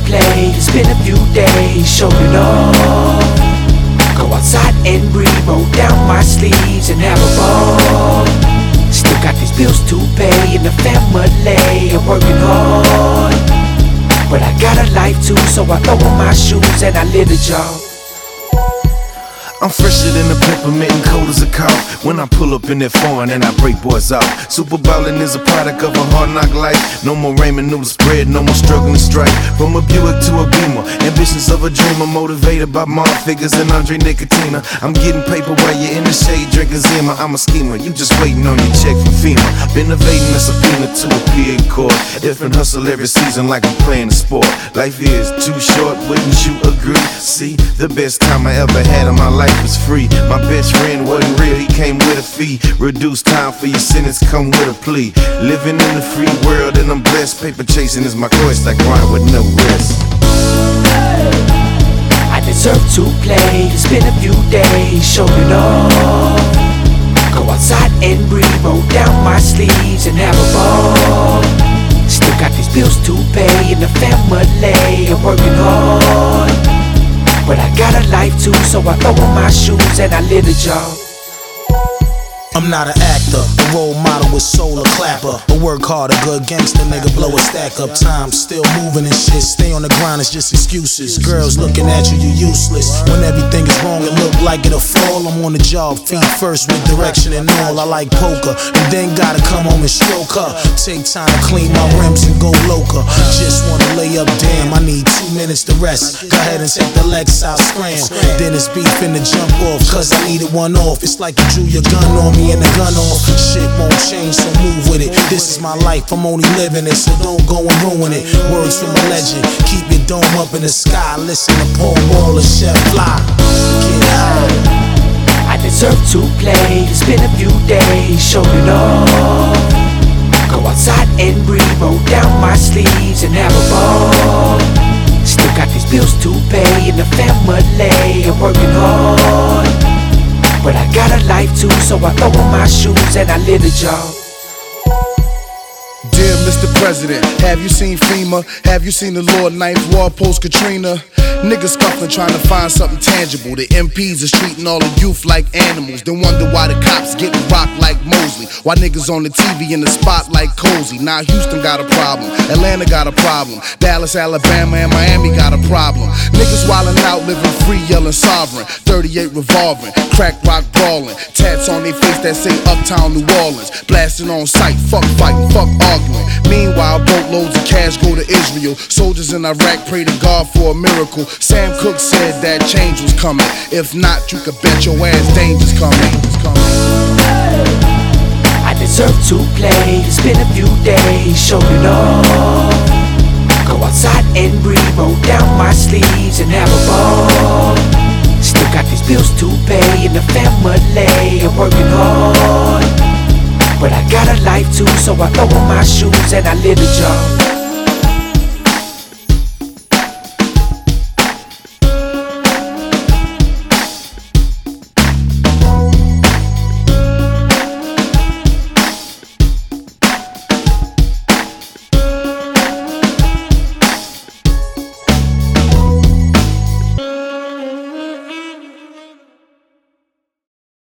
play, it's been a few days, showed it off. Go outside and breathe, roll down my sleeves and have a ball. Still got these bills to pay and the family, I'm working hard. But I got a life too, so I throw on my shoes and I live the job. I'm fresher than a peppermint and cold as a cow when I pull up in that foreign and I break boys out. Super ballin' is a product of a hard knock life. No more ramen noodle spread, no more struggling strife. From a Buick to a Beamer, ambitions of a dreamer, motivated by mom figures and Andre Nicotina. I'm getting paper while you're in the shade drinking Zima. I'm a schemer, you just waiting on your check from FEMA. Been evading a subpoena to appear in court. Different hustle every season like I'm playing a sport. Life is too short, wouldn't you agree? See, the best time I ever had in my life was free. My best friend wasn't real, he came with a fee. Reduced time for your sentence, come with a plea. Living in the free world and I'm blessed. Paper chasing is my quest, I grind with no rest. I deserve to play, it's been a few days, showed it off. Go outside and breathe, roll down my sleeves and have a ball. Still got these bills to pay and the family, I'm working hard. But I got a life too, so I throw on my shoes and I live the job. I'm not an actor, a role model with soul, a clapper. A work hard, a good gangster, nigga, blow a stack up. Time still moving and shit, stay on the grind, it's just excuses. Girls looking at you, you useless. When everything is wrong, it look like it'll fall. I'm on the job, feet first with direction and all. I like poker, and then gotta come home and stroke her. Take time to clean my rims and go loca. Just wanna lay up, damn, I need 2 minutes to rest. Go ahead and take the Lex out, scram. Then it's beef in the jump off, cause I needed one off. It's like you drew your gun on me and the gun off. Shit won't change, so move with it. This is my life, I'm only living it, so don't go and ruin it. Words from a legend, keep your dome up in the sky. Listen to Paul Wall and Chef Fly. Get high. I deserve to play, it's been a few days, showed it off. Go outside and breathe, roll down my sleeves and have a ball. Still got these bills to pay and the family, I'm working hard. But I got a life too, so I throw on my shoes and I live the job. Dear Mr. President, have you seen FEMA? Have you seen the Lord Ninth Ward post-Katrina? Niggas scuffling trying to find something tangible. The MPs is treating all the youth like animals. Then wonder why the cops getting rocked like Mosley. Why niggas on the TV in the spotlight cozy. Now Houston got a problem, Atlanta got a problem, Dallas, Alabama, and Miami got a problem. Niggas wildin' out, living free, yelling sovereign. 38 revolving, crack rock brawling. Tats on their face that say Uptown New Orleans. Blasting on sight, fuck fighting, fuck arguing. Meanwhile, boatloads of cash go to Israel. Soldiers in Iraq pray to God for a miracle. Sam Cooke said that change was coming. If not, you could bet your ass danger's coming. I deserve to play, it's been a few days, showed it off. Go outside and breathe, roll down my sleeves and have a ball. Still got these bills to pay and the family, I'm working hard. But I got a life too, so I throw on my shoes and I live the job.